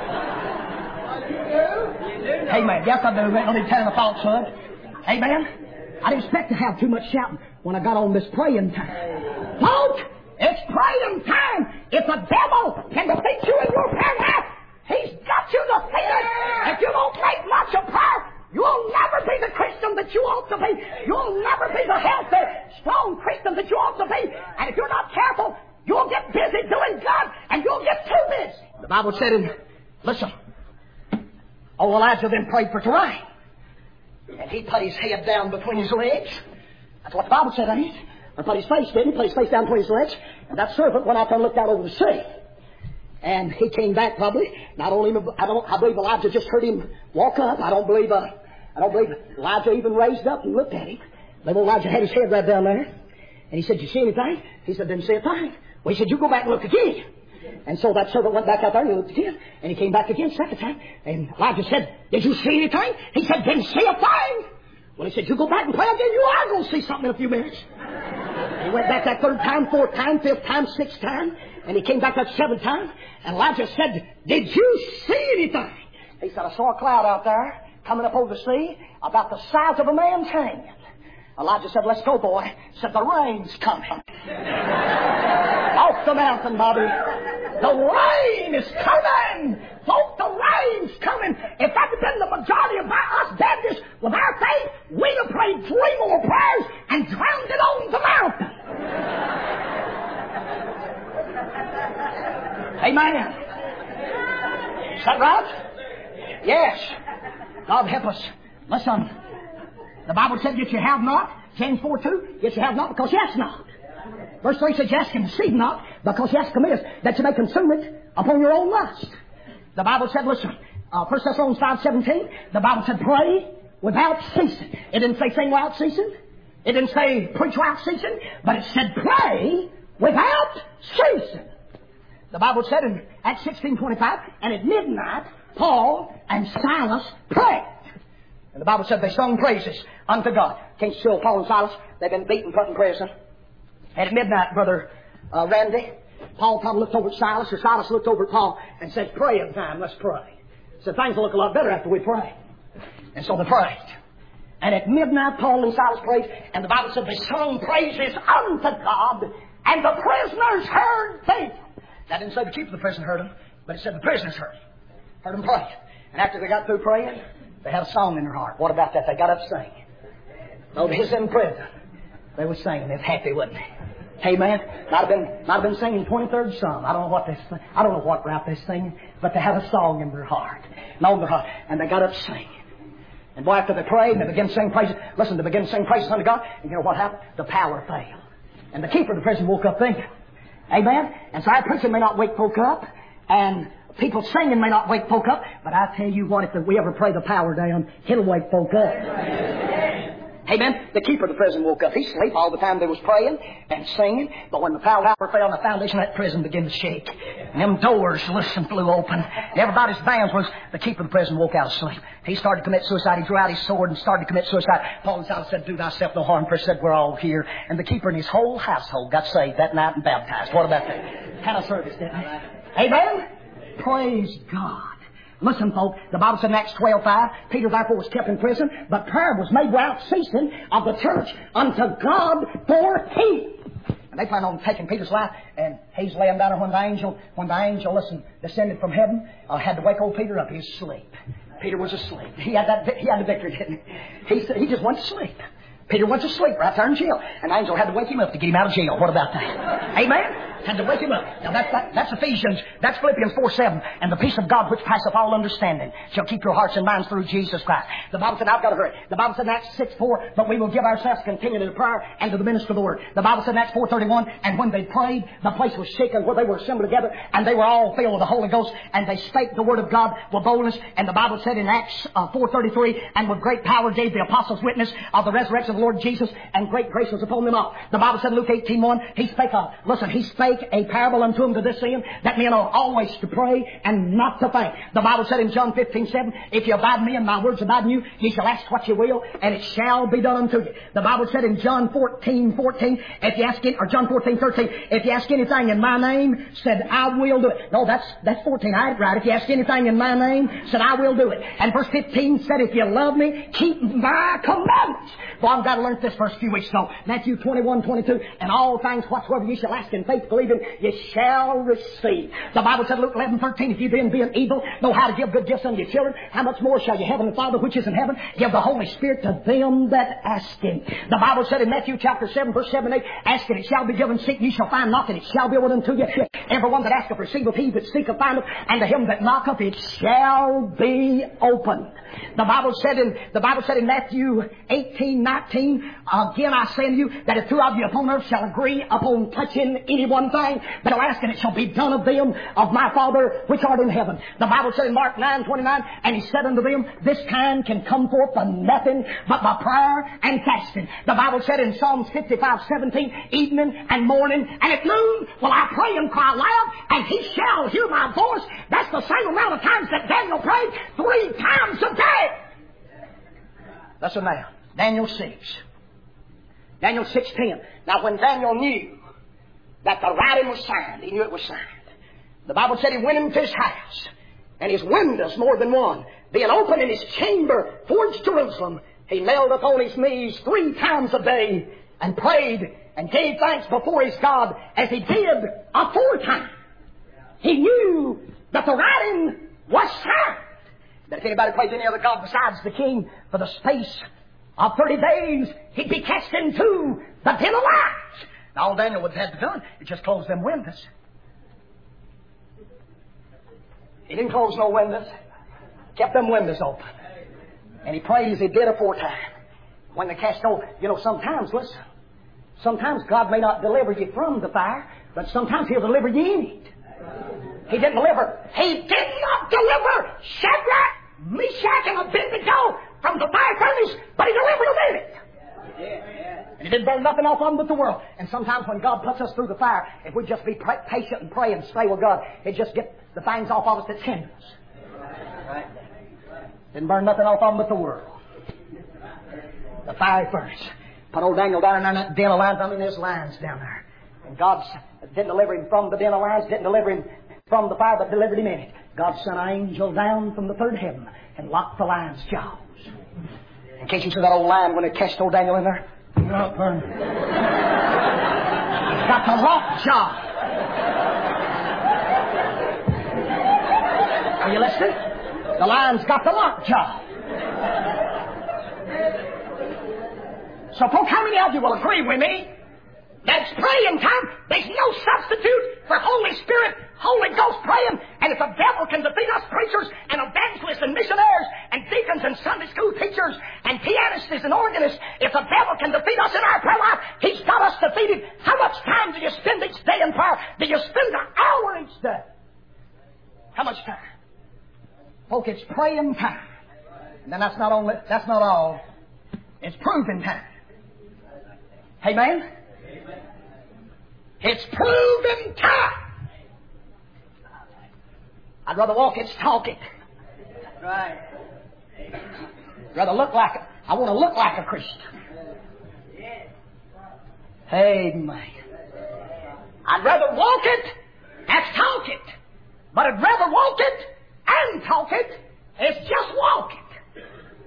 Amen. Yes, I do. Let me tell you the falsehood. Amen. I didn't expect to have too much shouting when I got on this praying time. Folks, it's praying time. If the devil can defeat you in your prayer life, he's got you defeated. If you don't make much of prayer, you'll never be the Christian that you ought to be. You'll never be the healthy, strong Christian that you ought to be. And if you're not careful, you'll get busy doing God, and you'll get too busy. The Bible said in, listen, oh, Elijah then prayed for it to rain. And he put his head down between his legs. That's what the Bible said, ain't it? or put his face, didn't he? Put his face down between his legs. And that servant went out there and looked out over the sea. And he came back probably. Not only, I don't, I believe Elijah just heard him walk up. I don't believe, uh, I don't believe Elijah even raised up and looked at him. But Elijah had his head right down there. And he said, "You see anything?" He said, "Didn't see a thing." Well, he said, "You go back and look again." And so that servant went back out there and he looked again. And he came back again second time. And Elijah said, "Did you see anything?" He said, "Didn't see a thing." Well, he said, "You go back and pray again. You are going to see something in a few minutes." He went back that third time, fourth time, fifth time, sixth time. And he came back that seventh time. And Elijah said, "Did you see anything?" He said, "I saw a cloud out there coming up over the sea about the size of a man's hand." Elijah said, "Let's go, boy." Said, "The rain's coming." Off the mountain, Bobby. The rain is coming. Folks, the rain's coming. If that had been the majority of us Baptists with our faith, we'd have prayed three more prayers and drowned it on the mountain. Amen. Is that right? Yes. God help us. Listen. The Bible said, "Yet you have not." James four two. "Yet you have not because you ask not." Verse three says, "You ask and receive not because you ask amiss, that you may consume it upon your own lust." The Bible said, listen, uh, First Thessalonians five seventeen, the Bible said, "Pray without ceasing." It didn't say sing without ceasing. It didn't say preach without ceasing. But it said pray without ceasing. The Bible said in Acts sixteen twenty-five, "And at midnight, Paul and Silas prayed." And the Bible said they sung praises unto God. Can't you see Paul and Silas? They've been beaten, put in prison. And at midnight, Brother uh, Randy, Paul probably looked over at Silas, or Silas looked over at Paul and said, "Praying time, let's pray." Said, "Things will look a lot better after we pray." And so they prayed. And at midnight, Paul and Silas prayed, and the Bible said they sung praises unto God, and the prisoners heard them. That didn't say the keeper of the prison heard them, but it said the prisoners heard them. Heard them pray. And after they got through praying, they had a song in their heart. What about that? They got up singing. Though they was in prison, they were singing. They was happy, wasn't they? Amen. Might have been, might have been singing twenty-third Psalm. I don't know what they, I don't know what route they're singing, but they had a song in their heart, and on their heart, and they got up singing. And boy, after they prayed, they began to sing praises. Listen, they began to sing praises unto God, and you know what happened? The power failed, and the keeper of the prison woke up thinking. Amen. And so our preaching may not wake folk up, and people singing may not wake folk up, but I tell you what, if we ever pray the power down, it'll wake folk up. Amen. The keeper of the prison woke up. He slept all the time they was praying and singing, but when the power fell on the foundation of that prison began to shake, and them doors, listen, flew open, and everybody's bands was, the keeper of the prison woke out of sleep. He started to commit suicide. He drew out his sword and started to commit suicide. Paul and Silas said, "Do thyself no harm," for he said, "We're all here." And the keeper and his whole household got saved that night and baptized. What about that? Had a service, didn't they? Amen. Praise God. Listen, folks, the Bible said in Acts twelve five, Peter therefore was kept in prison, but prayer was made without ceasing of the church unto God for him. And they planned on taking Peter's life, and he's laying down there when the angel, when the angel, listen, descended from heaven, uh, had to wake old Peter up. He was asleep. Peter was asleep. He had that, he had the victory, didn't he? He, he just went to sleep. Peter went to sleep right there in jail. An angel had to wake him up to get him out of jail. What about that? Amen? Had to wake him up. Now that's, that, that's Ephesians, that's Philippians four seven. "And the peace of God which passeth all understanding shall keep your hearts and minds through Jesus Christ." The Bible said, I've got to hurry. The Bible said in Acts six four, "But we will give ourselves continually to prayer and to the ministry of the word." The Bible said in Acts four thirty-one, "And when they prayed, the place was shaken where they were assembled together, and they were all filled with the Holy Ghost, and they spake the word of God with boldness." And the Bible said in Acts uh, four thirty-three, "And with great power gave the apostles witness of the resurrection of the Lord Jesus, and great grace was upon them all." The Bible said in Luke eighteen one, he spake a, listen, he spake a parable unto them to this end, that men ought always to pray and not to faint. The Bible said in John fifteen seven, "If you abide in me and my words abide in you, ye shall ask what you will, and it shall be done unto you." The Bible said in John fourteen fourteen, if you ask it, or John fourteen thirteen, "If you ask anything in my name," said, "I will do it." No, that's, that's fourteen. I had it right. "If you ask anything in my name," said, "I will do it." And verse fifteen said, "If you love me, keep my commandments." Well, I've got to learn this verse a few weeks ago. Matthew twenty-one twenty-two, "And all things whatsoever ye shall ask in faith, believe believing, you shall receive. The Bible said, Luke eleven thirteen, if you then being evil know how to give good gifts unto your children, how much more shall your heavenly Father which is in heaven give the Holy Spirit to them that ask Him. The Bible said in Matthew chapter seven, verse seven and eight, ask and it shall be given, seek and ye shall find, knock and it shall be opened unto you. Everyone that asketh receiveth, he that seeketh findeth, and to him that knocketh it shall be opened. The Bible said in the Bible said in Matthew eighteen nineteen, again I say unto you that if two of you upon earth shall agree upon touching any one thing, that shall ask and it shall be done of them of my Father which art in heaven. The Bible said in Mark nine twenty-nine, and He said unto them, this kind can come forth by nothing but by prayer and fasting. The Bible said in Psalms fifty-five seventeen, evening and morning and at noon will I pray and cry aloud, and He shall hear my voice. That's the same amount of times that Daniel prayed, three times a day. Listen now, Daniel six. Daniel six ten. Now when Daniel knew that the writing was signed, he knew it was signed. The Bible said he went into his house, and his windows, more than one, being open in his chamber towards Jerusalem, he knelt upon his knees three times a day and prayed and gave thanks before his God as he did aforetime. He knew that the writing was signed. That if anybody prays any other God besides the King for the space of thirty days, he'd be cast into the den of lions. Now all Daniel would have had to do is just close them windows. He didn't close no windows. Kept them windows open. And he prayed as he did aforetime. When they cast over, you know, sometimes, listen, sometimes God may not deliver you from the fire, but sometimes He'll deliver you in it. He didn't deliver. He did not deliver Shadrach, Meshach, and Abednego from the fire furnace, but He delivered them in it. And He didn't burn nothing off of them but the world. And sometimes when God puts us through the fire, if we just be patient and pray and stay with God, He'll just get the things off of us that's hindering us. Right? Didn't burn nothing off of them but the world. The fire furnace. Put old Daniel down in that den of lions. I mean, there's lions down there. And God didn't deliver him from the den of lions, didn't deliver him from the fire, but delivered him in it. God sent an angel down from the third heaven and locked the lion's jaws. In case you see that old lion when they cast old Daniel in there. Not burn. He's got the locked jaw. Are you listening? The lion's got the locked jaw. So, folks, how many of you will agree with me that it's praying time? There's no substitute for Holy Spirit, Holy Ghost praying. And if the devil can defeat us preachers and evangelists and missionaries and deacons and Sunday school teachers and pianists and organists, if the devil can defeat us in our prayer life, he's got us defeated. How much time do you spend each day in prayer? Do you spend an hour each day? How much time? Folks, it's praying time. And then that's not only, that's not all. It's proving time. Amen? Amen. It's proving time. I'd rather walk it, talk it. Right. Rather look like a, I want to look like a Christian. Amen. I'd rather walk it as talk it. But I'd rather walk it and talk it as just walk it.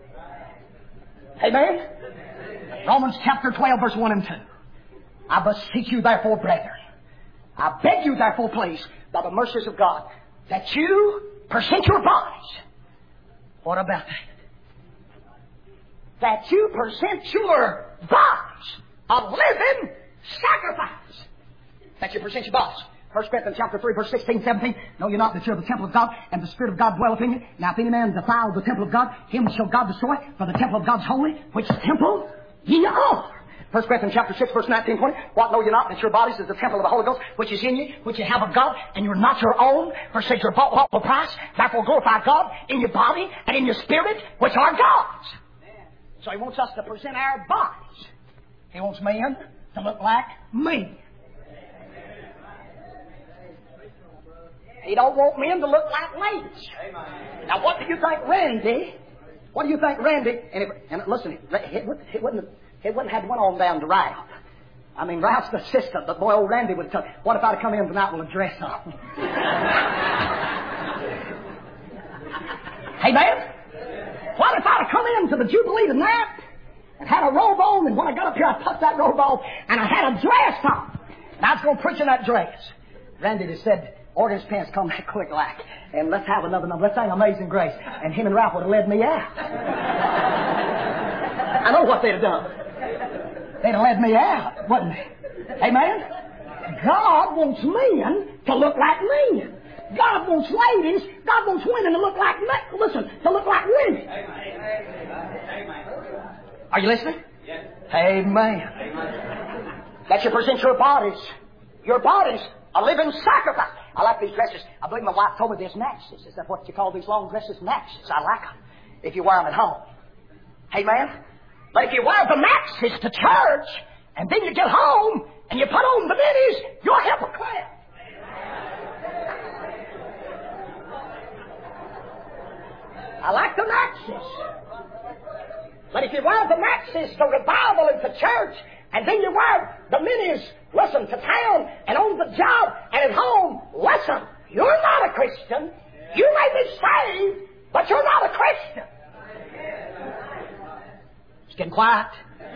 Amen? Romans chapter twelve, verse one and two. I beseech you, therefore, brethren, I beg you, therefore, please, by the mercies of God, that you present your bodies. What about that? That you present your bodies a living sacrifice. That you present your bodies. First Corinthians chapter three, verse sixteen, seventeen. Know you not that you are the temple of God, and the Spirit of God dwelleth in you? Now if any man defile the temple of God, him shall God destroy, for the temple of God is holy, which temple ye are. First Corinthians chapter six, verse nineteen, twenty. What know you not that your bodies is the temple of the Holy Ghost, which is in you, which you have of God, and you're not your own, for since you're bought with a price, therefore glorify God in your body and in your spirit, which are God's. So He wants us to present our bodies. He wants men to look like me. He don't want men to look like ladies. Now, what do you think, Randy? What do you think, Randy? And, it, and listen, it, it, wouldn't, it, wouldn't, it wouldn't have went on down to Ralph. I mean, Ralph's the assistant, but boy, old Randy would tell. What if I'd have come in tonight with a dress on? Hey, man. What if I'd have come in to the Jubilee tonight and had a robe on, and when I got up here, I tucked that robe off, and I had a dress on? Now I was going to preach in that dress. Randy just said, organist pants come back quick like, and let's have another number. Let's sing Amazing Grace. And him and Ralph would have led me out. I know what they'd have done. They'd have led me out, wouldn't they? Amen? God wants men to look like men. God wants ladies, God wants women to look like men. Listen, to look like women. Are you listening? Yes. Amen. That you present your bodies. Your bodies a living sacrifice. I like these dresses. I believe my wife told me there's maxes. Is that what you call these long dresses? Maxes. I like them. If you wear them at home. Amen? But if you wear the maxes to church, and then you get home, and you put on the minis, you're a hypocrite. I like the maxes. But if you wear the maxes to revival and to church, and then you wear the minis, listen, to town and on the job and at home, listen, you're not a Christian. You may be saved, but you're not a Christian. It's getting quiet.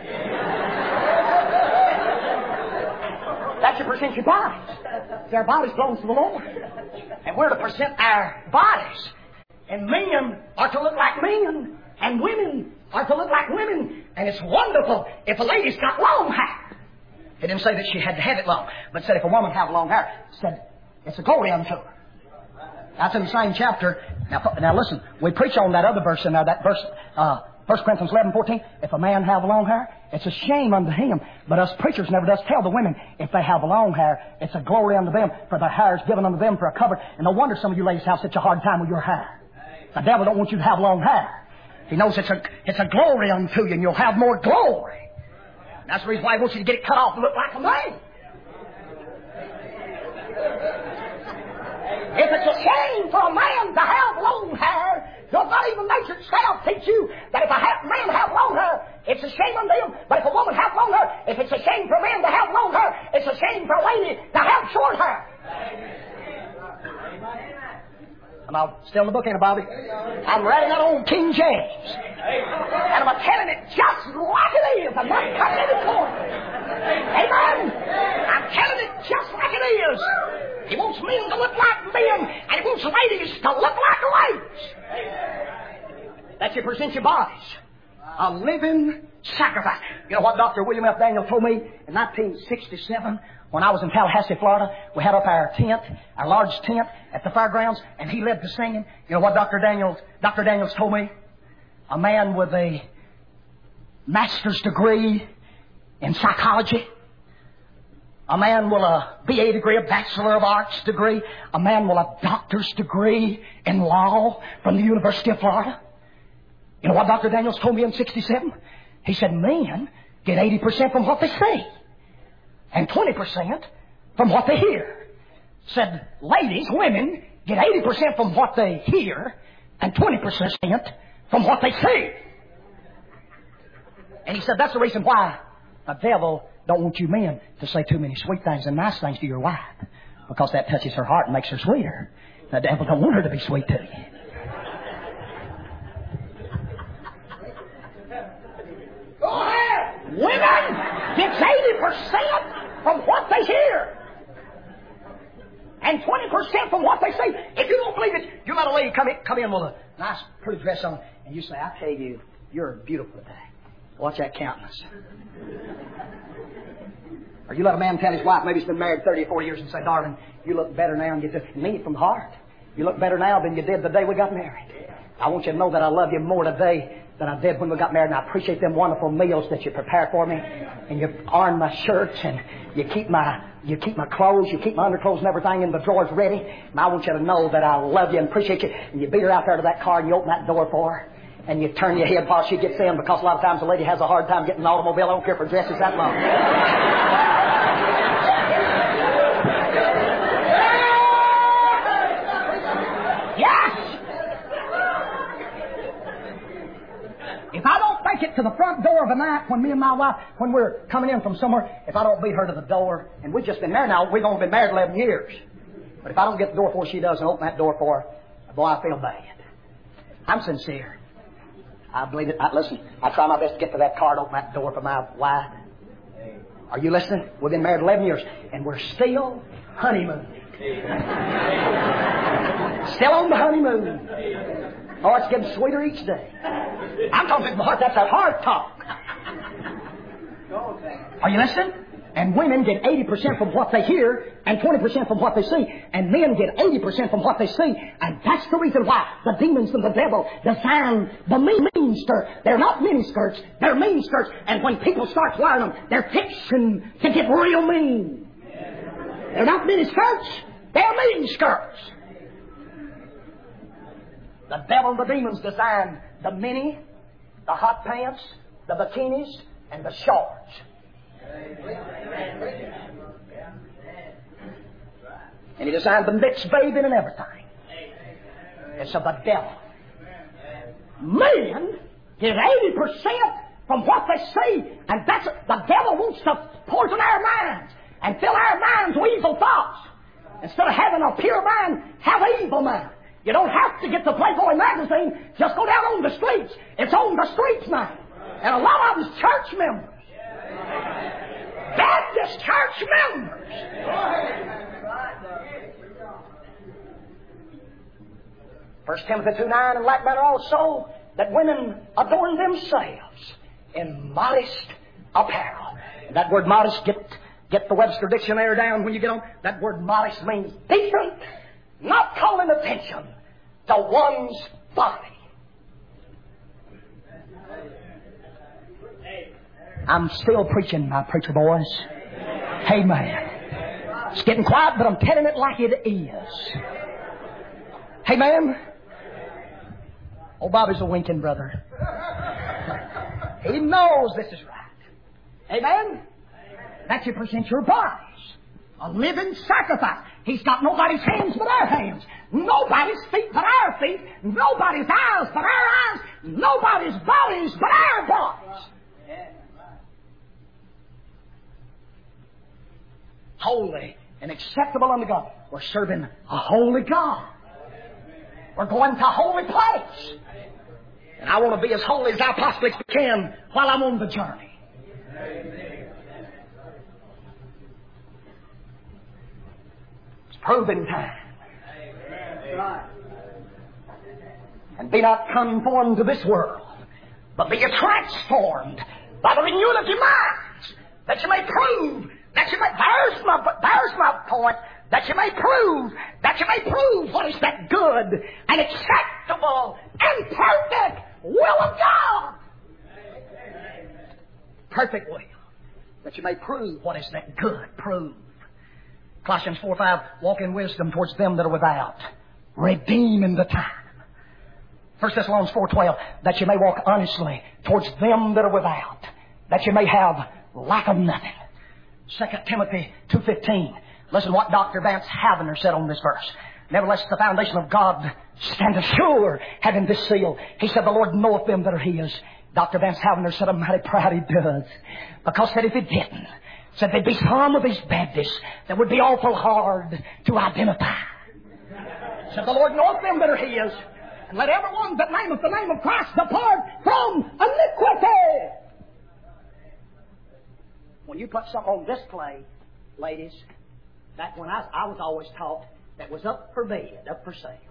That you present your bodies. See, our bodies belong to the Lord. And we're to present our bodies. And men are to look like men. And women are to look like women. And it's wonderful if a lady's got long hair. It didn't say that she had to have it long, but said if a woman have long hair, it said it's a glory unto her. That's in the same chapter. Now, now listen, we preach on that other verse in there, that verse, uh, First Corinthians eleven fourteen. If a man have long hair, it's a shame unto him. But us preachers never does tell the women if they have long hair, it's a glory unto them, for their hair is given unto them for a cover. And no wonder some of you ladies have such a hard time with your hair. The devil don't want you to have long hair. He knows it's a, it's a glory unto you, and you'll have more glory. And that's the reason why he wants you to get it cut off and look like a man. If it's a shame for a man to have long hair, does not even nature itself teach you that if a ha- man have long hair, it's a shame unto him. But if a woman have long hair, if it's a shame for a man to have long hair, it's a shame for a lady to have short hair. Am I still in the book, ain't it, Bobby? I'm writing that old King James. And I'm telling it just like it is. I'm not cutting any corners. Amen? I'm telling it just like it is. He wants men to look like men, and he wants ladies to look like ladies. That you present your bodies a living sacrifice. You know what Doctor William F. Daniel told me in nineteen sixty-seven when I was in Tallahassee, Florida? We had up our tent, our large tent at the fairgrounds, and he led the singing. You know what Doctor Daniels, Doctor Daniels told me? A man with a master's degree in psychology, a man with a B A degree, a Bachelor of Arts degree, a man with a doctor's degree in law from the University of Florida. You know what Doctor Daniels told me in sixty-seven? He said, men get eighty percent from what they see and twenty percent from what they hear. Said, ladies, women, get eighty percent from what they hear and twenty percent from what they see. And he said, that's the reason why the devil don't want you men to say too many sweet things and nice things to your wife, because that touches her heart and makes her sweeter. The devil don't want her to be sweet to you. Go ahead. Women gets eighty percent from what they hear and twenty percent from what they say. If you don't believe it, you let a lady come in, come in with a nice, pretty dress on, and you say, I tell you, you're beautiful today. Watch that countenance. Or you let a man tell his wife, maybe he's been married thirty or forty years, and say, darling, you look better now, and you just mean it from the heart. You look better now than you did the day we got married. I want you to know that I love you more today than I did when we got married, and I appreciate them wonderful meals that you prepare for me, and you iron my shirts, and you keep my you keep my clothes, you keep my underclothes and everything in the drawers ready, and I want you to know that I love you and appreciate you. And you beat her out there to that car, and you open that door for her, and you turn your head while she gets in, because a lot of times a lady has a hard time getting an automobile. I don't care if her dress is that long. Yes! If I don't make it to the front door of a night when me and my wife, when we're coming in from somewhere, if I don't beat her to the door, and we've just been married now, we've only been married eleven years. But if I don't get the door before she does and open that door for her, boy, I feel bad. I'm sincere. I believe it. I, listen, I try my best to get to that car and open that door for my wife. Are you listening? We've been married eleven years, and we're still honeymoon. Still on the honeymoon. Oh, it's getting sweeter each day. I'm talking to my heart. That's a heart talk. Are you listening? And women get eighty percent from what they hear and twenty percent from what they see. And men get eighty percent from what they see. And that's the reason why the demons and the devil design the mean, mean skirt. They're not mini skirts. They're mean skirts. And when people start wearing them, they're fixing to get real mean. They're not mini skirts. They're mean skirts. The devil and the demons designed the mini, the hot pants, the bikinis, and the shorts. And he designed the mixed bathing and everything. It's of the devil. Men get eighty percent from what they see, and that's the devil wants to poison our minds and fill our minds with evil thoughts. Instead of having a pure mind, have an evil mind. You don't have to get the Playboy magazine. Just go down on the streets. It's on the streets now. And a lot of them's church members. Baptist church members. First Timothy two nine, and like manner also, that women adorn themselves in modest apparel. And that word modest, get, get the Webster Dictionary down when you get on. That word modest means decent, not calling attention to one's body. I'm still preaching, my preacher boys. Amen. It's getting quiet, but I'm telling it like it is. Amen. Oh, Bobby's a winking brother. He knows this is right. Amen. That you present your bodies a living sacrifice. He's got nobody's hands but our hands. Nobody's feet but our feet. Nobody's eyes but our eyes. Nobody's bodies but our bodies. Holy and acceptable unto God. We're serving a holy God. We're going to a holy place. And I want to be as holy as I possibly can while I'm on the journey. It's proving time. And be not conformed to this world, but be transformed by the renewing of your minds, that you may prove, that you may, there's my, there's my point, that you may prove, that you may prove what is that good and acceptable and perfect will of God. Perfect will. That you may prove what is that good. Prove. Colossians four five, walk in wisdom towards them that are without, redeeming the time. First Thessalonians four twelve, that you may walk honestly towards them that are without, that you may have lack of nothing. Second Timothy two fifteen, listen to what Doctor Vance Havner said on this verse. Nevertheless, the foundation of God standeth sure, having this seal. He said, the Lord knoweth them that are His. Doctor Vance Havner said, I'm mighty proud He does. Because said if He didn't, said there'd be some of these Baptists that would be awful hard to identify. Said the Lord knoweth them that are His. And let everyone that nameth the name of Christ depart from iniquity. When you put something on display, ladies, that when I, I was always taught that was up for bid, up for sale.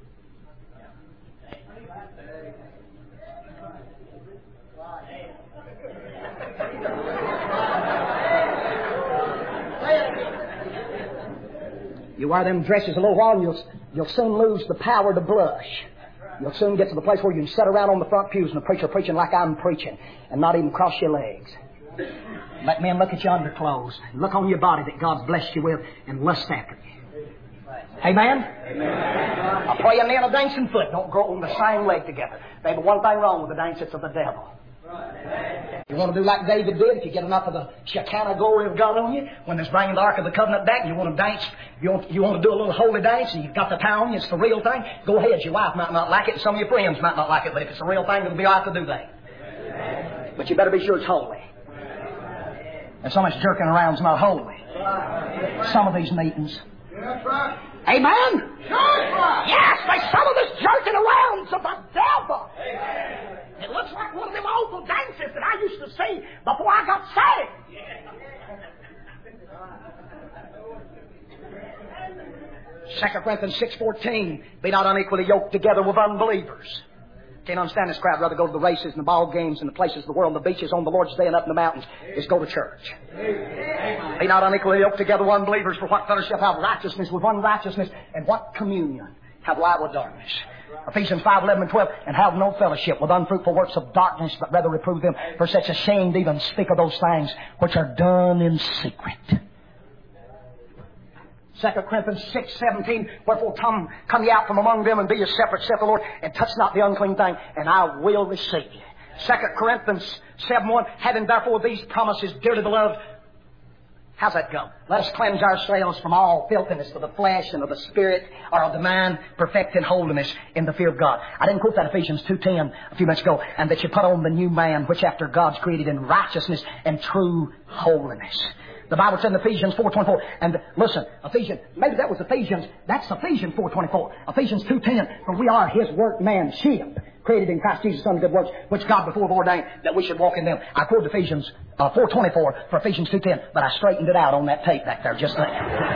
You wear them dresses a little while and you'll, you'll soon lose the power to blush. You'll soon get to the place where you can sit around on the front pews and the preacher preaching like I'm preaching and not even cross your legs. Let men look at your underclothes. Look on your body that God's blessed you with and lust after you. Amen? Amen. A praying man, a dancing foot don't grow on the same leg together. There's one thing wrong with the dance, it's of the devil. You want to do like David did, if you get enough of the Shekinah glory of God on you, when there's bringing the Ark of the Covenant back, you want to dance, you want, you want to do a little holy dance, and you've got the tie on you, it's the real thing, go ahead. Your wife might not like it, and some of your friends might not like it, but if it's a real thing, it'll be all right to do that. But you better be sure it's holy. And so much jerking around's not holy. Some of these meetings. Amen? Yes, there's some of this jerking around's of the devil. It looks like one of them awful dances that I used to see before I got saved. Second Corinthians six fourteen, be not unequally yoked together with unbelievers. Can't understand this crowd. Rather go to the races and the ball games and the places of the world, the beaches on the Lord's Day and up in the mountains, is go to church. Be not unequally yoked together with unbelievers, for what fellowship have righteousness with unrighteousness, and what communion have light with darkness. Ephesians five eleven and twelve, and have no fellowship with unfruitful works of darkness, but rather reprove them, for such as shame to even speak of those things which are done in secret. Second Corinthians six seventeen, wherefore come, come ye out from among them and be ye separate, saith the Lord, and touch not the unclean thing, and I will receive you. Second Corinthians seven one, having therefore these promises, dearly beloved, how's that go? Let us cleanse ourselves from all filthiness of the flesh and of the spirit, or of the mind, perfecting holiness in the fear of God. I didn't quote that Ephesians two ten a few minutes ago, and that you put on the new man, which after God's created in righteousness and true holiness. The Bible said in Ephesians four twenty-four, and listen, Ephesians, maybe that was Ephesians, that's Ephesians four twenty-four. Ephesians two ten, for we are His workmanship, created in Christ Jesus unto good works, which God before ordained that we should walk in them. I quoted Ephesians uh, four twenty-four for Ephesians two ten, but I straightened it out on that tape back there just like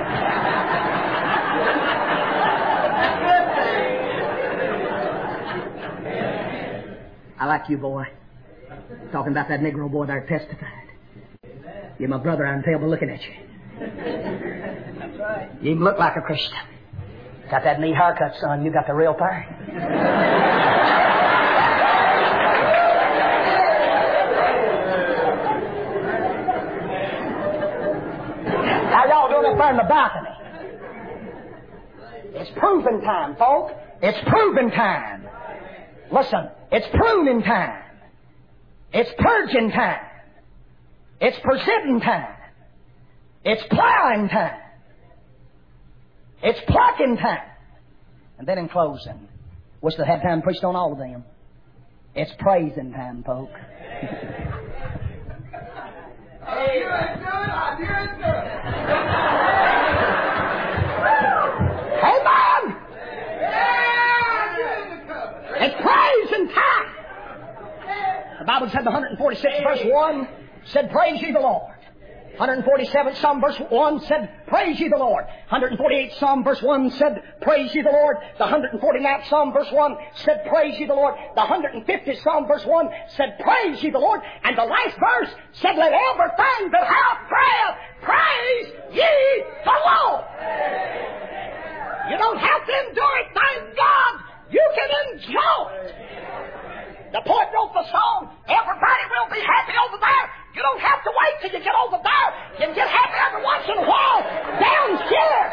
I like you, boy. Talking about that Negro boy there testified. You're my brother, I can tell by looking at you. That's right. You even look like a Christian. Got that neat haircut, son. You got the real thing. How y'all doing up there in the balcony? It's proving time, folks. It's proving time. Listen, it's pruning time. It's purging time. It's presenting time. It's plowing time. It's plucking time. And then in closing, wish they had time preached on all of them. It's praising time, folks. I hear it good. I hear it good. Amen. Yeah, it's praising time. The Bible said the one forty-six verse one said, praise ye the Lord. one forty-seven Psalm verse one said, praise ye the Lord. one forty-eight Psalm verse one said, praise ye the Lord. The one forty-ninth Psalm verse one said, praise ye the Lord. The one fiftieth Psalm verse one said, praise ye the Lord. And the last verse said, let everything that hath breath praise ye the Lord. You don't have to endure it, thank God. You can enjoy it. The poet wrote the song, everybody will be happy over there. You don't have to wait till you get over there. You can get happy every once in a while down here.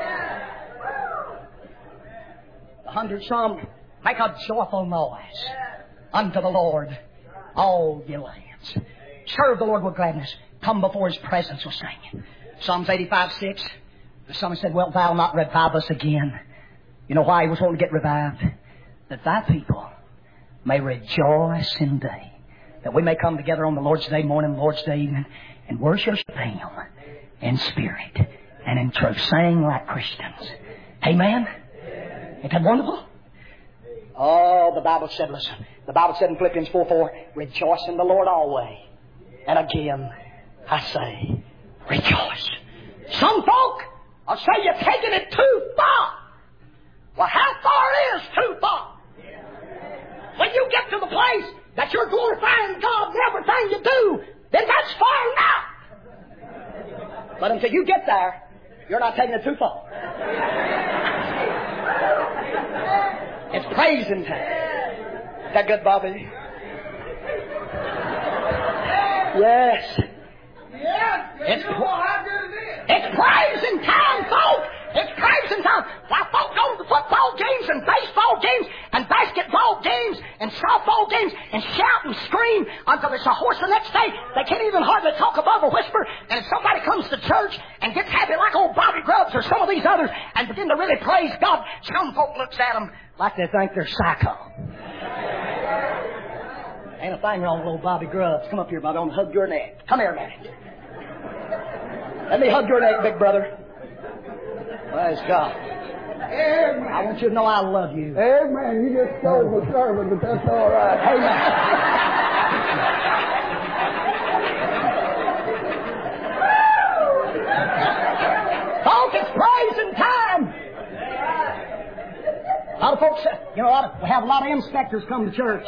The hundredth Psalm, make a joyful noise unto the Lord, all ye lands. Serve the Lord with gladness. Come before His presence with singing. Psalms eighty-five six, the psalmist said, wilt thou not revive us again? You know why he was wanting to get revived? That thy people may rejoice in thee. That we may come together on the Lord's Day morning, Lord's Day evening, and worship Him in spirit and in truth, saying like Christians. Amen? Isn't that wonderful? Oh, the Bible said, listen, the Bible said in Philippians four four, rejoice in the Lord always. And again, I say, rejoice. Some folk will say you're taking it too far. Well, how far is too far? When you get to the place that you're glorifying God in everything you do, then that's far enough. But until you get there, you're not taking it too far. It's praising time. Is that good, Bobby? Yes. Yes. It's, you know how good it is. it's praising time, folks. It's praising time. Why, folks go to the football games and baseball games and basketball games and softball games and shout and scream until it's a horse the next day. They can't even hardly talk above a whisper. And if somebody comes to church and gets happy like old Bobby Grubbs or some of these others and begin to really praise God, some folk looks at them like they think they're psycho. Ain't a thing wrong with old Bobby Grubbs. Come up here, Bobby. I want to hug your neck. Come here, man. Let me hug your neck, big brother. Praise God. Amen. I want you to know I love you. Amen. You just serve the servant, but that's all right. Amen. folks, you know, a lot of, we have a lot of inspectors come to church.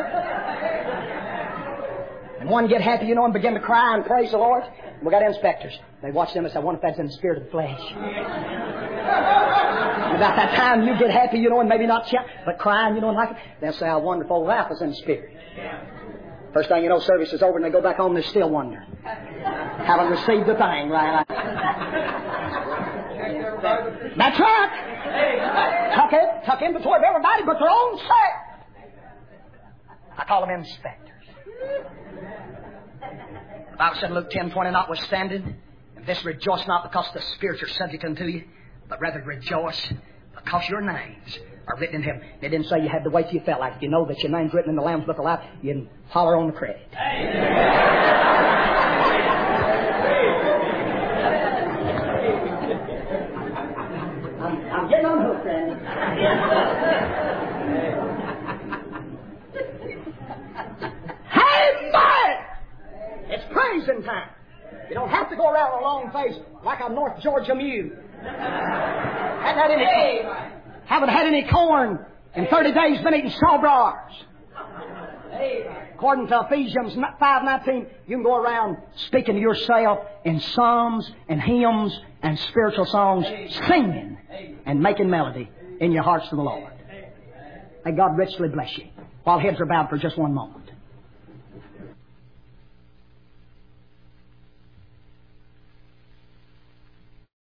And one get happy, you know, and begin to cry and praise the Lord. We got inspectors. They watch them and say, I wonder if that's in the spirit of the flesh. And about that time you get happy, you know, and maybe not shout, but crying, you know, and like it. They'll say, I wonder if old Ralph is in the spirit. First thing you know, service is over and they go back home and they're still wondering. Haven't received the thing, right? That's right. Tuck in, tuck inventory of everybody but their own set. I call them inspectors. The Bible said in Luke ten twenty, notwithstanding, and this rejoice not because the spirits are subject unto you, but rather rejoice because your names are written in heaven. It didn't say you had to wait till you felt like it. You know that your name's written in the Lamb's Book of Life, you can holler on the credit. I'm, I'm getting unhooked, Randy. Hey, man! It's praising time. You don't have to go around with a long face like a North Georgia mule. Haven't had any, haven't had any corn in thirty days, been eating strawberries. According to Ephesians five nineteen, you can go around speaking to yourself in psalms and hymns and spiritual songs, singing and making melody in your hearts to the Lord. May God richly bless you. While heads are bowed for just one moment.